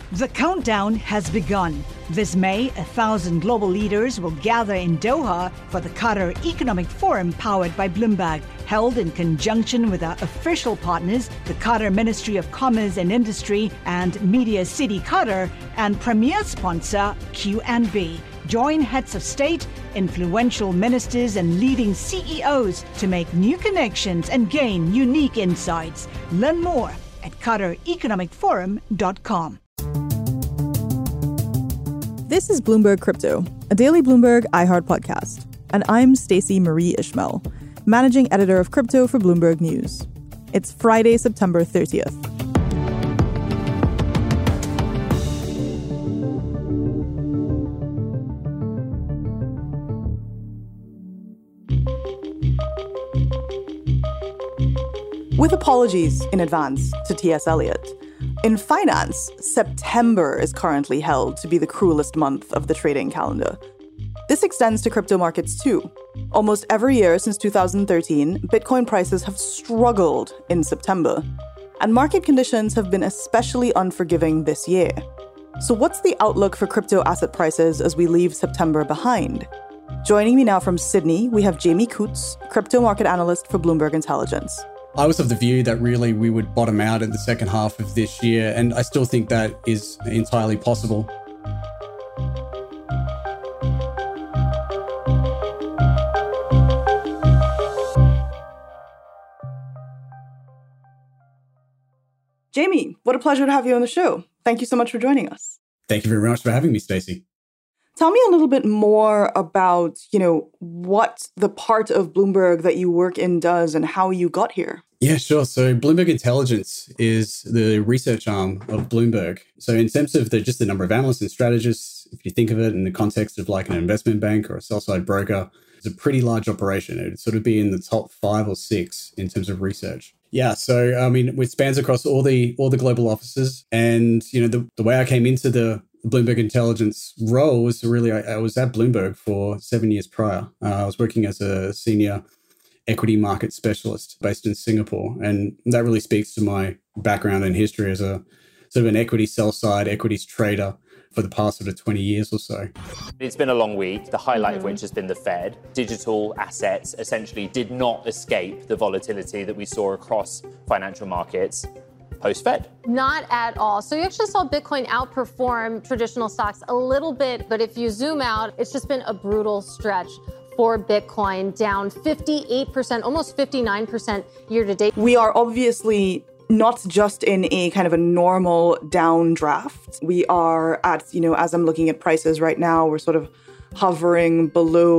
The countdown has begun. This May, 1,000 global leaders will gather in Doha for the Qatar Economic Forum powered by Bloomberg, held in conjunction with our official partners, the Qatar Ministry of Commerce and Industry and Media City Qatar, and premier sponsor QNB. Join heads of state, influential ministers, and leading CEOs to make new connections and gain unique insights. Learn more at QatarEconomicForum.com. This is Bloomberg Crypto, a daily Bloomberg iHeart podcast. And I'm Stacey Marie Ishmael, managing editor of crypto for Bloomberg News. It's Friday, September 30th. With apologies in advance to T.S. Eliot, in finance, September is currently held to be the cruelest month of the trading calendar. This extends to crypto markets too. Almost every year since 2013, Bitcoin prices have struggled in September. And market conditions have been especially unforgiving this year. So what's the outlook for crypto asset prices as we leave September behind? Joining me now from Sydney, we have Jamie Coutts, crypto market analyst for Bloomberg Intelligence. I was of the view that really we would bottom out in the second half of this year, and I still think that is entirely possible. Jamie, what a pleasure to have you on the show. Thank you so much for joining us. Thank you very much for having me, Stacey. Tell me a little bit more about, what the part of Bloomberg that you work in does and how you got here. Yeah, sure. So Bloomberg Intelligence is the research arm of Bloomberg. So in terms of just the number of analysts and strategists, if you think of it in the context of like an investment bank or a sell-side broker, it's a pretty large operation. It would sort of be in the top 5 or 6 in terms of research. Yeah, so it spans across all the global offices. And, the way I came into the Bloomberg Intelligence role was really, I was at Bloomberg for 7 years prior. I was working as a senior equity market specialist based in Singapore. And that really speaks to my background and history as a sort of an equity sell-side equities trader for the past sort of 20 years or so. It's been a long week, the highlight of which has been the Fed. Digital assets essentially did not escape the volatility that we saw across financial markets post-Fed. Not at all. So you actually saw Bitcoin outperform traditional stocks a little bit, but if you zoom out, it's just been a brutal stretch for Bitcoin, down 58%, almost 59% year to date. We are obviously not just in a kind of a normal downdraft. We are at, as I'm looking at prices right now, we're sort of hovering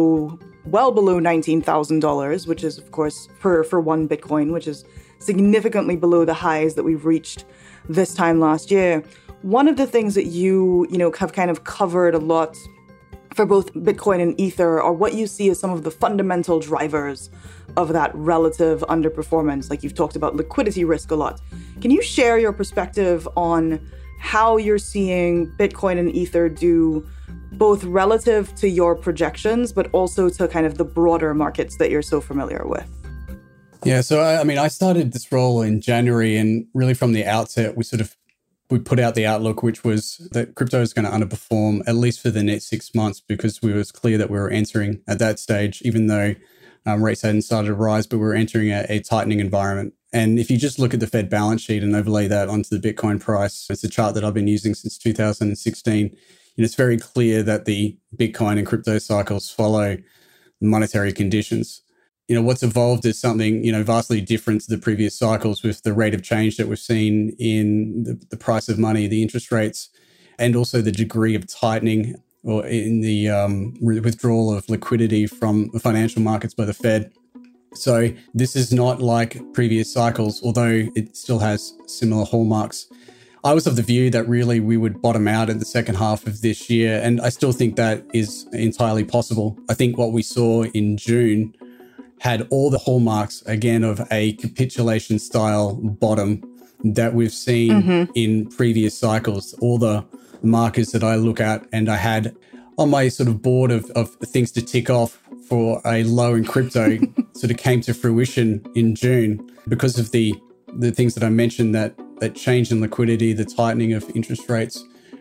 well below $19,000, which is, of course, for one Bitcoin, which is significantly below the highs that we've reached this time last year. One of the things that you have kind of covered a lot for both Bitcoin and Ether are what you see as some of the fundamental drivers of that relative underperformance. Like you've talked about liquidity risk a lot. Can you share your perspective on how you're seeing Bitcoin and Ether do both relative to your projections, but also to kind of the broader markets that you're so familiar with? Yeah, so I started this role in January, and really from the outset, we put out the outlook, which was that crypto is going to underperform at least for the next 6 months, because it was clear that we were entering at that stage, even though rates hadn't started to rise, but we were entering a tightening environment. And if you just look at the Fed balance sheet and overlay that onto the Bitcoin price, it's a chart that I've been using since 2016. It's very clear that the Bitcoin and crypto cycles follow monetary conditions. What's evolved is something, vastly different to the previous cycles, with the rate of change that we've seen in the price of money, the interest rates, and also the degree of tightening or in the withdrawal of liquidity from the financial markets by the Fed. So this is not like previous cycles, although it still has similar hallmarks. I was of the view that really we would bottom out in the second half of this year, and I still think that is entirely possible. I think what we saw in June had all the hallmarks, again, of a capitulation style bottom that we've seen in previous cycles. All the markers that I look at, and I had on my sort of board of things to tick off for a low in crypto sort of came to fruition in June because of the things that I mentioned, that change in liquidity, the tightening of interest rates,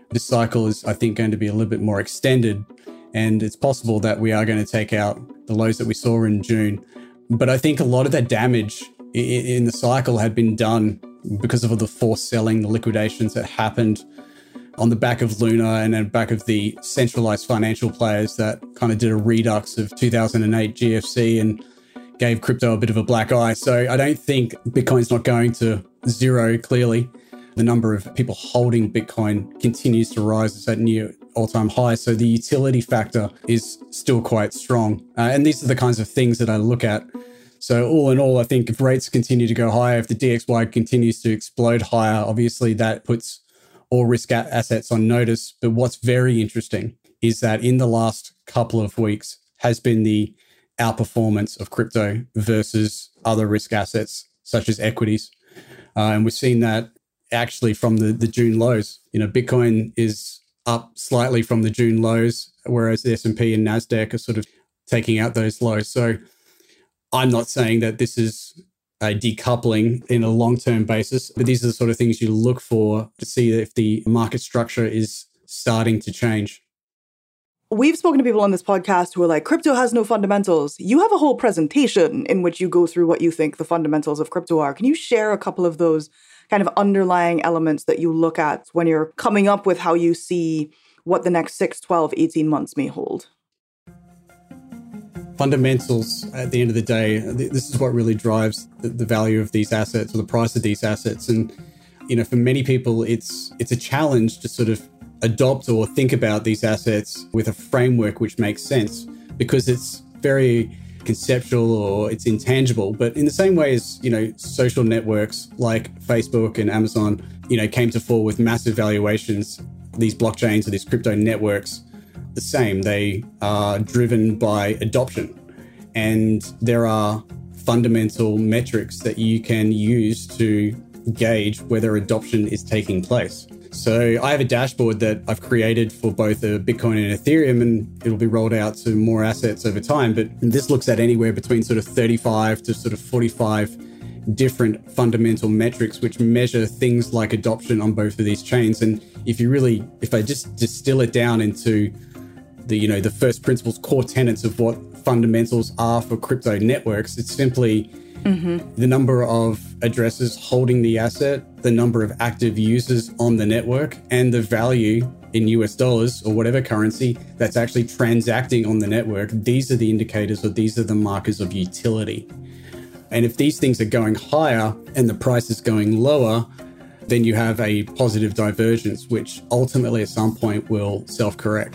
This cycle is, I think, going to be a little bit more extended, and it's possible that we are going to take out the lows that we saw in June. But I think a lot of that damage in the cycle had been done because of all the forced selling, the liquidations that happened on the back of Luna and then back of the centralized financial players that kind of did a redux of 2008 GFC and gave crypto a bit of a black eye. So I don't think Bitcoin's not going to zero, clearly. The number of people holding Bitcoin continues to rise. It's at near all-time high. So the utility factor is still quite strong. And these are the kinds of things that I look at. So all in all, I think if rates continue to go higher, if the DXY continues to explode higher, obviously that puts all risk assets on notice. But what's very interesting is that in the last couple of weeks has been the outperformance of crypto versus other risk assets, such as equities. And we've seen that actually from the June lows. Bitcoin is up slightly from the June lows, whereas the S&P and NASDAQ are sort of taking out those lows. So I'm not saying that this is a decoupling in a long-term basis, but these are the sort of things you look for to see if the market structure is starting to change. We've spoken to people on this podcast who are like, crypto has no fundamentals. You have a whole presentation in which you go through what you think the fundamentals of crypto are. Can you share a couple of those kind of underlying elements that you look at when you're coming up with how you see what the next 6, 12, 18 months may hold? Fundamentals, at the end of the day, this is what really drives the value of these assets or the price of these assets. And, for many people, it's a challenge to sort of adopt or think about these assets with a framework which makes sense because it's very conceptual or it's intangible. But in the same way as, social networks like Facebook and Amazon, came to fore with massive valuations, these blockchains or these crypto networks, the same. They are driven by adoption. And there are fundamental metrics that you can use to gauge whether adoption is taking place. So I have a dashboard that I've created for both Bitcoin and Ethereum, and it'll be rolled out to more assets over time. But this looks at anywhere between sort of 35 to sort of 45 different fundamental metrics, which measure things like adoption on both of these chains. And if I just distill it down into the first principles, core tenets of what fundamentals are for crypto networks, it's simply the number of addresses holding the asset, the number of active users on the network, and the value in US dollars or whatever currency that's actually transacting on the network. These are the indicators, or these are the markers of utility. And if these things are going higher and the price is going lower, then you have a positive divergence, which ultimately at some point will self-correct.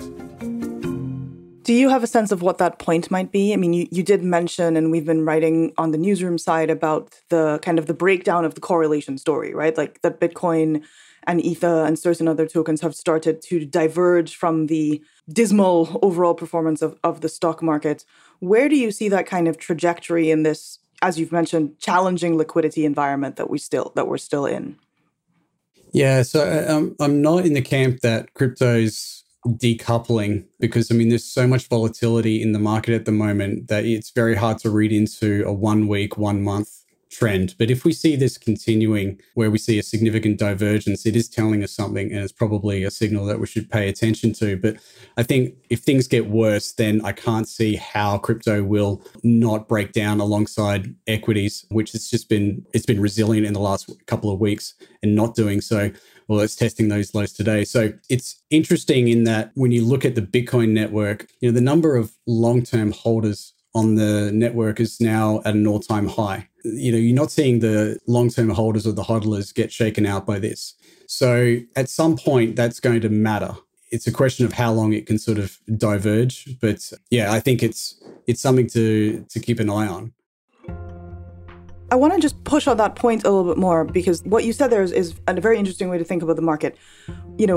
Do you have a sense of what that point might be? I mean, you did mention, and we've been writing on the newsroom side about the kind of the breakdown of the correlation story, right? Like that Bitcoin and Ether and certain other tokens have started to diverge from the dismal overall performance of the stock market. Where do you see that kind of trajectory in this, as you've mentioned, challenging liquidity environment that we're still in? Yeah, so I'm not in the camp that crypto's decoupling, because there's so much volatility in the market at the moment that it's very hard to read into a 1 week, 1 month trend. But if we see this continuing, where we see a significant divergence, it is telling us something, and it's probably a signal that we should pay attention to. But I think if things get worse, then I can't see how crypto will not break down alongside equities, which it's been resilient in the last couple of weeks and not doing so. Well, it's testing those lows today. So it's interesting in that when you look at the Bitcoin network, the number of long-term holders on the network is now at an all-time high. You're not seeing the long-term holders or the hodlers get shaken out by this. So at some point, that's going to matter. It's a question of how long it can sort of diverge. But yeah, I think it's something to keep an eye on. I want to just push on that point a little bit more, because what you said there is a very interesting way to think about the market. The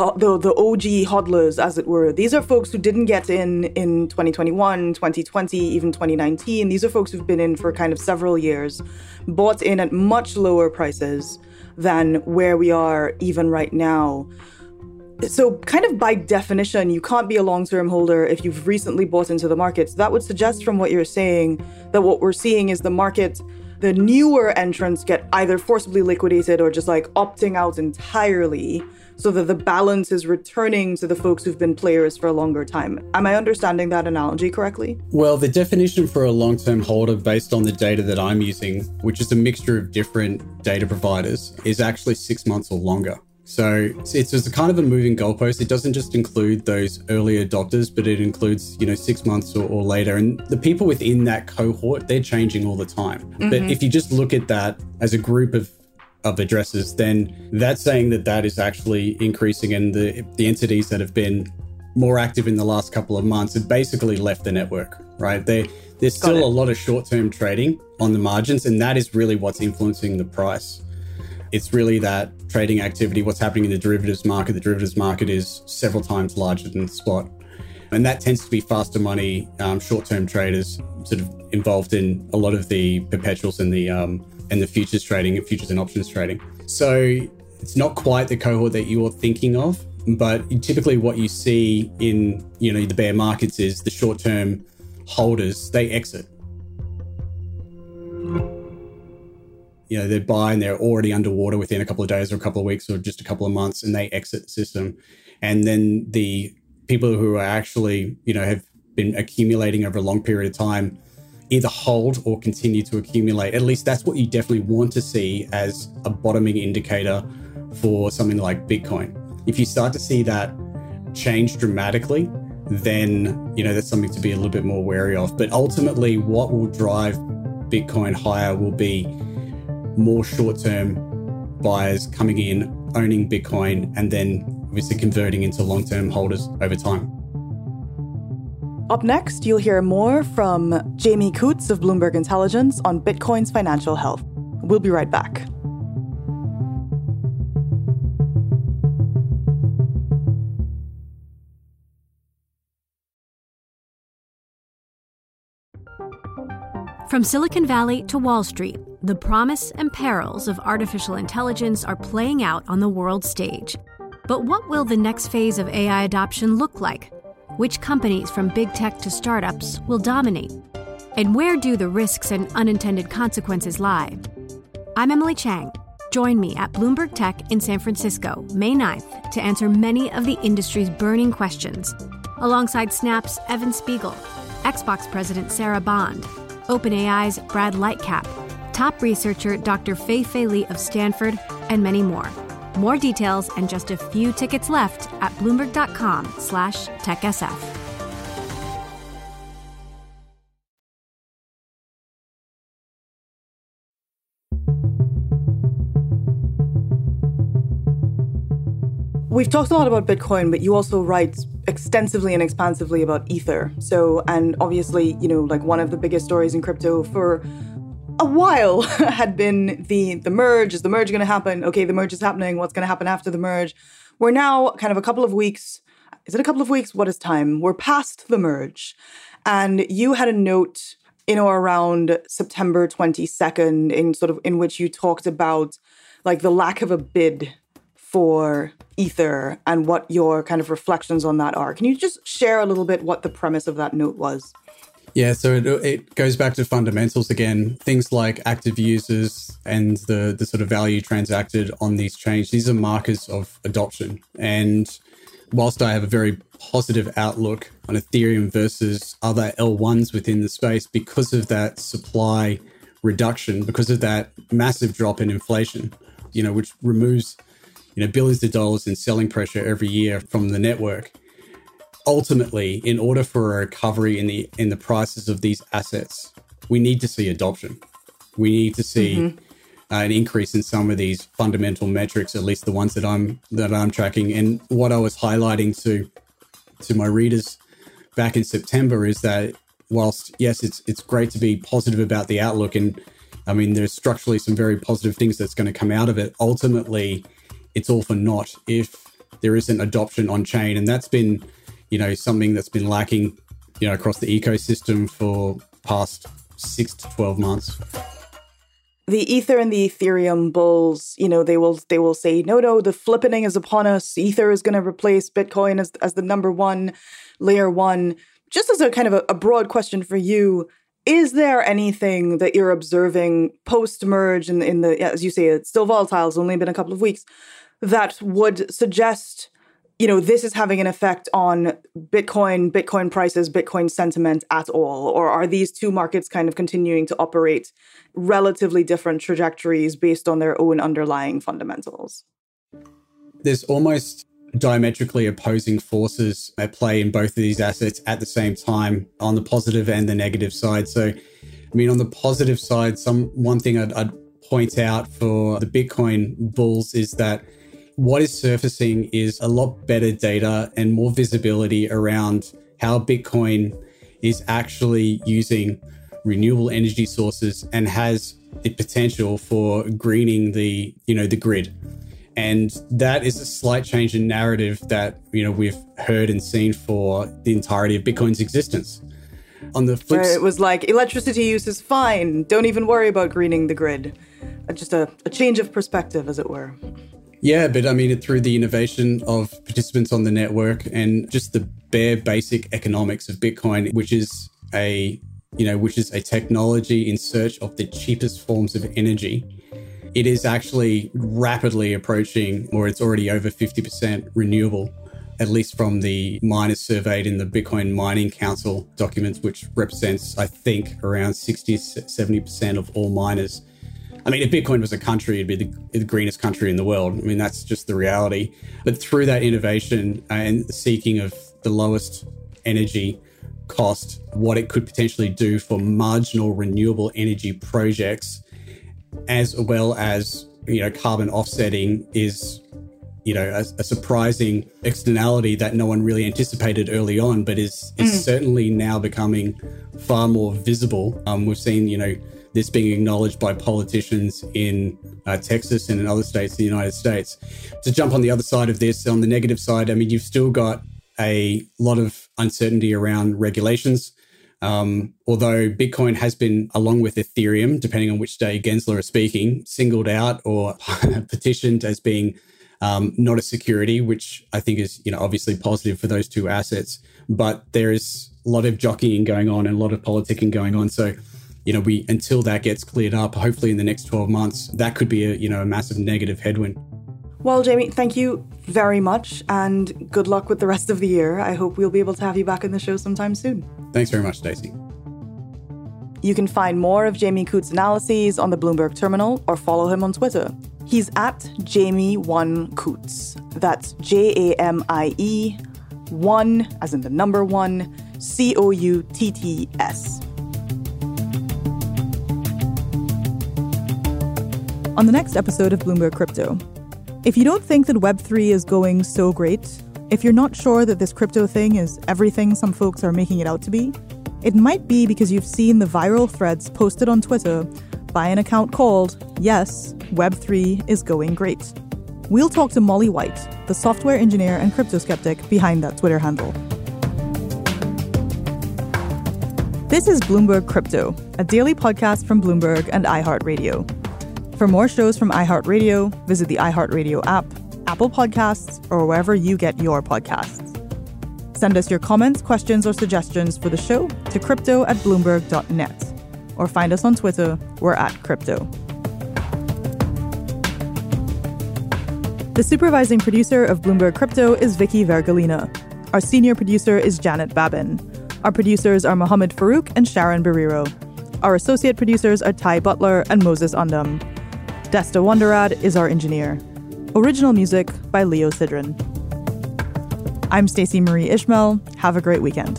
OG hodlers, as it were, these are folks who didn't get in 2021, 2020, even 2019. These are folks who've been in for kind of several years, bought in at much lower prices than where we are even right now. So kind of by definition, you can't be a long-term holder if you've recently bought into the market. So that would suggest from what you're saying that what we're seeing is the market the newer entrants get either forcibly liquidated or just like opting out entirely, so that the balance is returning to the folks who've been players for a longer time. Am I understanding that analogy correctly? Well, the definition for a long-term holder based on the data that I'm using, which is a mixture of different data providers, is actually 6 months or longer. So it's a kind of a moving goalpost. It doesn't just include those early adopters, but it includes, 6 months or later. And the people within that cohort, they're changing all the time. Mm-hmm. But if you just look at that as a group of addresses, then that's saying that is actually increasing, and the entities that have been more active in the last couple of months have basically left the network, right? There's still a lot of short-term trading on the margins, and that is really what's influencing the price. It's really that trading activity, what's happening in the derivatives market. The derivatives market is several times larger than the spot. And that tends to be faster money, short-term traders sort of involved in a lot of the perpetuals and the futures trading, futures and options trading. So it's not quite the cohort that you're thinking of, but typically what you see in, the bear markets is the short-term holders, they exit. They buy and they're already underwater within a couple of days or a couple of weeks or just a couple of months, and they exit the system. And then the people who are actually, have been accumulating over a long period of time either hold or continue to accumulate. At least that's what you definitely want to see as a bottoming indicator for something like Bitcoin. If you start to see that change dramatically, then, that's something to be a little bit more wary of. But ultimately, what will drive Bitcoin higher will be more short-term buyers coming in, owning Bitcoin, and then obviously converting into long-term holders over time. Up next, you'll hear more from Jamie Coates of Bloomberg Intelligence on Bitcoin's financial health. We'll be right back. From Silicon Valley to Wall Street, the promise and perils of artificial intelligence are playing out on the world stage. But what will the next phase of AI adoption look like? Which companies, from big tech to startups, will dominate? And where do the risks and unintended consequences lie? I'm Emily Chang. Join me at Bloomberg Tech in San Francisco, May 9th, to answer many of the industry's burning questions, alongside Snap's Evan Spiegel, Xbox President Sarah Bond, OpenAI's Brad Lightcap, top researcher Dr. Fei-Fei Li of Stanford, and many more. More details and just a few tickets left at Bloomberg.com/TechSF. We've talked a lot about Bitcoin, but you also write extensively and expansively about Ether. So, and obviously, one of the biggest stories in crypto for a while had been the merge. Is the merge going to happen? Okay, the merge is happening. What's going to happen after the merge? We're now kind of a couple of weeks. Is it a couple of weeks? What is time? We're past the merge. And you had a note, around September 22nd in which you talked about the lack of a bid for Ether and what your kind of reflections on that are. Can you just share a little bit what the premise of that note was? Yeah, so it goes back to fundamentals again. Things like active users and the sort of value transacted on these chains. These are markers of adoption. And whilst I have a very positive outlook on Ethereum versus other L1s within the space, because of that supply reduction, because of that massive drop in inflation, which removes billions of dollars in selling pressure every year from the network. Ultimately, in order for a recovery in the prices of these assets, we need to see adoption. We need to see an increase in some of these fundamental metrics, at least the ones that I'm tracking. And what I was highlighting to my readers back in September is that whilst yes, it's great to be positive about the outlook, and I mean there's structurally some very positive things that's going to come out of it. Ultimately, it's all for naught if there isn't adoption on chain. And that's been, something that's been lacking, across the ecosystem for past 6 to 12 months. The Ether and the Ethereum bulls, they will say, no, the flippening is upon us. Ether is going to replace Bitcoin as the number one, layer one. Just as a kind of a broad question for you, Is there anything that you're observing post-merge in the, as you say, it's still volatile, it's only been a couple of weeks, that would suggest, this is having an effect on Bitcoin prices, Bitcoin sentiment at all? Or are these two markets kind of continuing to operate relatively different trajectories based on their own underlying fundamentals? There's almost diametrically opposing forces at play in both of these assets at the same time on the positive and the negative side. So, on the positive side, one thing I'd point out for the Bitcoin bulls is that what is surfacing is a lot better data and more visibility around how Bitcoin is actually using renewable energy sources and has the potential for greening the grid. And that is a slight change in narrative that, we've heard and seen for the entirety of Bitcoin's existence. On the flip side, it was like, electricity use is fine. Don't even worry about greening the grid. Just a change of perspective, as it were. Yeah, but through the innovation of participants on the network and just the bare basic economics of Bitcoin, which is a technology in search of the cheapest forms of energy, it is actually rapidly approaching, or it's already over 50% renewable, at least from the miners surveyed in the Bitcoin Mining Council documents, which represents, I think, around 60 to 70% of all miners. If Bitcoin was a country, it'd be the greenest country in the world. That's just the reality. But through that innovation and the seeking of the lowest energy cost, what it could potentially do for marginal renewable energy projects, as well as, carbon offsetting is, a surprising externality that no one really anticipated early on, but is certainly now becoming far more visible. We've seen, this being acknowledged by politicians in Texas and in other states in the United States. To jump on the other side of this, on the negative side, you've still got a lot of uncertainty around regulations. Although Bitcoin has been, along with Ethereum, depending on which day Gensler is speaking, singled out or petitioned as being not a security, which I think is, obviously positive for those two assets. But there is a lot of jockeying going on and a lot of politicking going on. So, until that gets cleared up, hopefully in the next 12 months, that could be a massive negative headwind. Well, Jamie, thank you very much and good luck with the rest of the year. I hope we'll be able to have you back on the show sometime soon. Thanks very much, Stacey. You can find more of Jamie Coote's analyses on the Bloomberg Terminal or follow him on Twitter. He's at Jamie1Cootes. That's JAMIE 1, as in the number 1, COUTTS. On the next episode of Bloomberg Crypto, if you don't think that Web3 is going so great, if you're not sure that this crypto thing is everything some folks are making it out to be, it might be because you've seen the viral threads posted on Twitter by an account called, yes, Web3 is going great. We'll talk to Molly White, the software engineer and crypto skeptic behind that Twitter handle. This is Bloomberg Crypto, a daily podcast from Bloomberg and iHeartRadio. For more shows from iHeartRadio, visit the iHeartRadio app, Apple Podcasts, or wherever you get your podcasts. Send us your comments, questions, or suggestions for the show to crypto@bloomberg.net. Or find us on Twitter, we're @crypto. The supervising producer of Bloomberg Crypto is Vicky Vergolina. Our senior producer is Janet Babin. Our producers are Mohammed Farouk and Sharon Barrero. Our associate producers are Ty Butler and Moses Undum. Desta Wonderad is our engineer. Original music by Leo Sidran. I'm Stacey Marie Ishmael. Have a great weekend.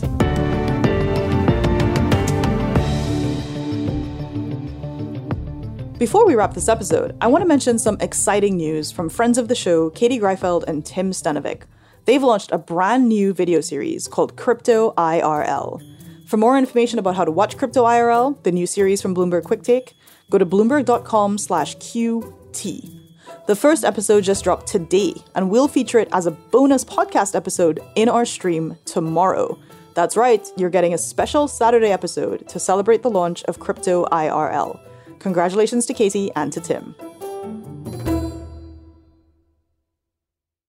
Before we wrap this episode, I want to mention some exciting news from friends of the show, Katie Greifeld and Tim Stenovic. They've launched a brand new video series called Crypto IRL. For more information about how to watch Crypto IRL, the new series from Bloomberg Quick Take, go to bloomberg.com/QT. The first episode just dropped today, and we'll feature it as a bonus podcast episode in our stream tomorrow. That's right, you're getting a special Saturday episode to celebrate the launch of Crypto IRL. Congratulations to Katie and to Tim.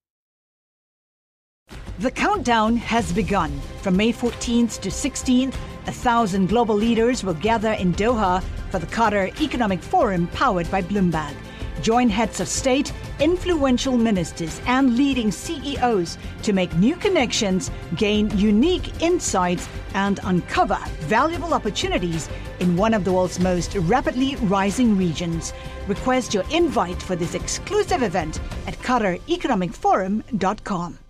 The countdown has begun. From May 14th to 16th, 1,000 global leaders will gather in Doha for the Qatar Economic Forum powered by Bloomberg. Join heads of state, influential ministers, and leading CEOs to make new connections, gain unique insights, and uncover valuable opportunities in one of the world's most rapidly rising regions. Request your invite for this exclusive event at QatarEconomicForum.com.